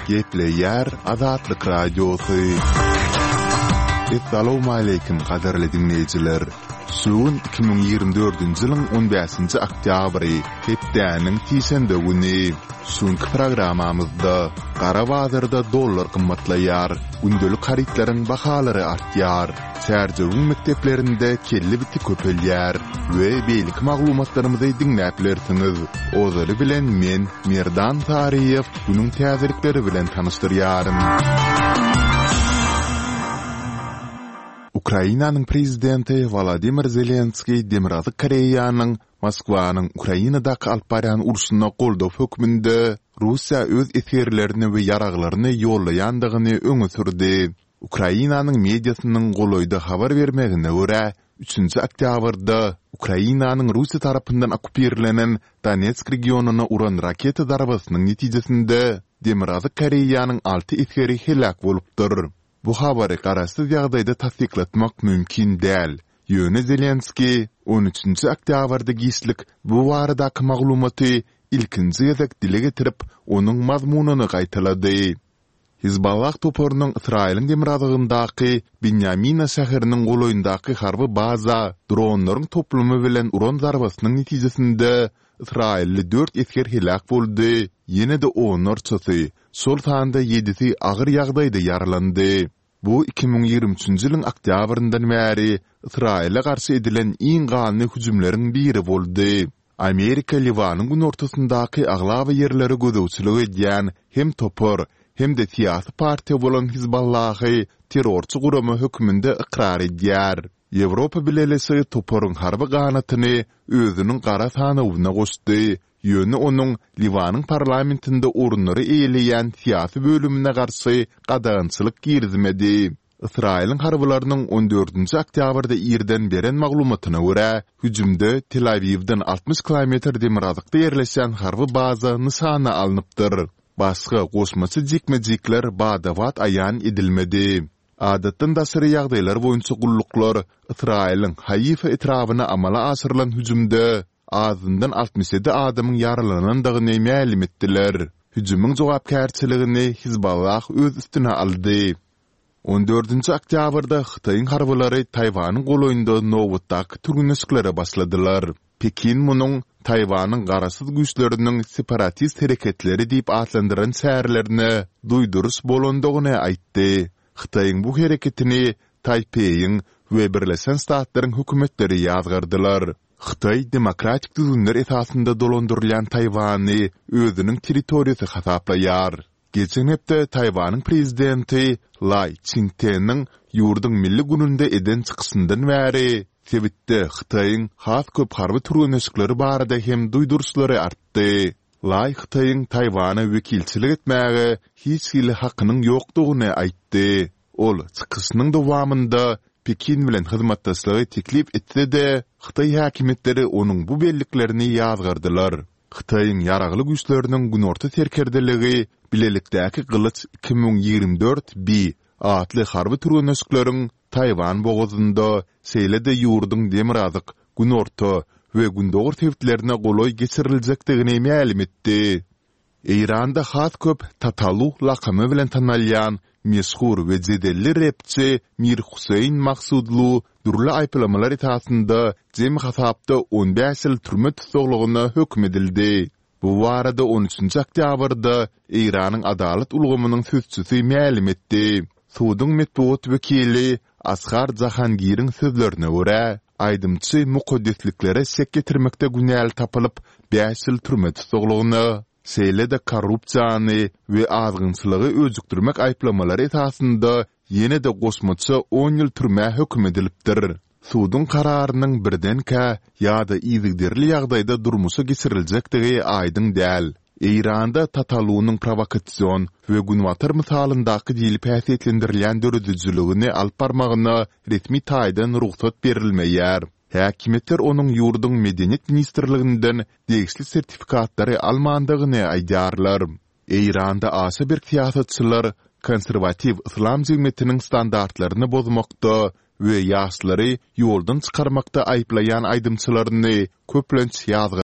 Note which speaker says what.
Speaker 1: Gepleyer Azatlyk Radiosu. Assalamu alaykum qadarly dinleyijiler. Suun 2024-nji ýylyň 15-nji oktýabry, hepdäniň tiýsende güni. Suunky programamyzda Gara bazarda dollar gymmatlaýar, gündelik haritlaryň bahalary artýar, särjegin mekteplerinde kelli biti köpelýär we beýlik maglumatlarymyzy diňläp bilersiňiz. Ozaly bilen men Merdan Tariýew bunyň täzelikleri bilen tanyşdyrýarym. Ukrainanyň prezidenti Volodymyr Zelenskiy Demirazy Koreýanyň Moskwanyň Ukrainadaky alyp barýan uruşyna goldaw hökmünde Russiýa öz eserlerini we ýaraglaryny ýollaýandygyny öňe sürdi. Ukrainanyň mediasynyň goloýda habar bermegine görä 3-nji oktýabrda Ukrainanyň Russiýa tarapyndan okuperlenen Donetsk regionuna uran raketa darbasynyň netijesinde Demirazy Koreýanyň 6 eseri helak bolupdyr. Bu habary garaşsyz ýagdaýda tasdiklatmak mümkin däl. Ýöne Zelenskiy 13-nji oktýabrda gyslyk bu baradaky maglumaty ilkinji ýazak dile getirip, onuň mazmunyny gaýtalady. Hizballah toporunyň Israýlyň Demirazygyndaky Binýamina şäheriniň goloýundaky harby baza dronlaryň toplumy bilen uran darbasynyň netijesinde Israýilli 4 esker helak boldy. Ýene de onlarçysy, sol tanda 7-si agyr ýagdaýda ýaralandy. Bu 2023-nji ýylyň oktýabryndan bäri Israýile garşy edilen iň gany hüjümleriň biri boldy. Amerika Liwanyň gün ortasyndaky aglaby ýerleri gözewçilik edýän hem topor hem de siýasy partiýa bolan Hizballahy terrorçy guramy hökmünde ikrar edýär. Ýewropa bilelesi toporyň harby ganatyny özüniň gara sanawyna goşdy. Ýöne onuň Liwanyň parlamentinde orunlary eýleýän siýasy bölümine garşy gadançylyk girizmedi. Israýlyň harbylarynyň 14-nji oktýabrda ýerden beren maglumatyna görä, hüjümde Tel Avivden 60 kilometr demirazykda ýerleşen harby baza nysana alınıpdyr. Başga goşmaçy jekmejekler badawat aýan edilmedi. Adatdan daşary ýagdaýlar boýunça gulluklar Israýlyň Haifa etrabyna amala aşyrylan hüjümde azyndan 67 adamyň yaralanandygyny ma'lum etdiler. Hüjümyň jogapkärçiligini Hizballah öz üstüne aldy. 14-nji oktýabrda Xitoýyň harbylary Taýwanyň goloýunda nowatdaky türgünleşiklere başladylar. Pekin munyň Taýwanyň garasyz güýçleriniň separatist hereketleri diýip atlandyran şäherlerini duýduruş bolandygyny aýtdy. Xitoýyň bu hereketini Taipeiň we Birleşen Ştatlaryň hökümetleri ýazgyrdylar. Xitoy demokratik düzünler esasında dolandırılan Taywany özünün territoriýasy hasaplaýar. Geçen hepde Taywanyň prezidenti Lai Ching-te'niň ýurduň milli gününde eden çykysyndan bäri sebitde Xitoýyň has köp harby türgünleşikleri barada hem duýduruşlary artdy. Lai Xitoýyň Taywany wekilçilik etmäge hiç hili hakynyň ýokdugyny aýtdy. Ol çykysynyň dowamında Pekin bilen hyzmatdaşlygy teklip etdi-de, Xitoy häkimetleri onuň bu belliklerini ýazgyrdylar. Xitoýyň ýaragly güýçleriniň günorta serkerdeligi bilelikdäki gylyç 2024-B atly harby türgünleşikleriň Taýwan boguzynda seýlede ýurduň demirazyk, günorta we gündogur tewtlerine goloý geçiriljekdigini ma'lum etdi. Eýranda has köp Tatalu lakamy bilen tanalýan meşhur we jedelli repçi Mir Huseyn Maksudlu durly aýplamalar etasynda jem hasapda 15 ýyl türme tutuglygyna hökm edildi. Bu barada 13-nji oktýabrda Eýranyň adalet ulgamynyň sözçüsi ma'lum etdi. Suwdyň medeniýet wekili Asghar Jahangiriň sözlerine görä, aýdymçy mukaddesliklere şek getirmekde günäl tapylyp 5 ýyl türme tutuglygyna seýlede korrupsiýany we azgynçylygy özükdirmek aýplamalary esasında ýene de goşmaçy 10 ýyl türme hökm edilipdir. Suwdyň kararynyň birdenkä ýa-da ýygdyrly ýagdaýda durmuşa geçiriljekdigi aýdyň däl. Eýranda Tatalunyň provokasiýon we günwatar misalyndaky diýilip häsiýetlendirilýän döredüjiligini alyp barmagyna resmi taýdan ruhsat berilmeýär. Häkimetler onuň ýurduň medeniýet ministrliginden degişli sertifikatlary almandygyny aýdýarlar. Eýranda aşy bir siýasatçylar konservativ islam jemgyýetiniň standartlaryny bozmakda we ýaşlary ýoldan çykarmakda aýplaýan aýdymçylaryny köplenç ýazgyr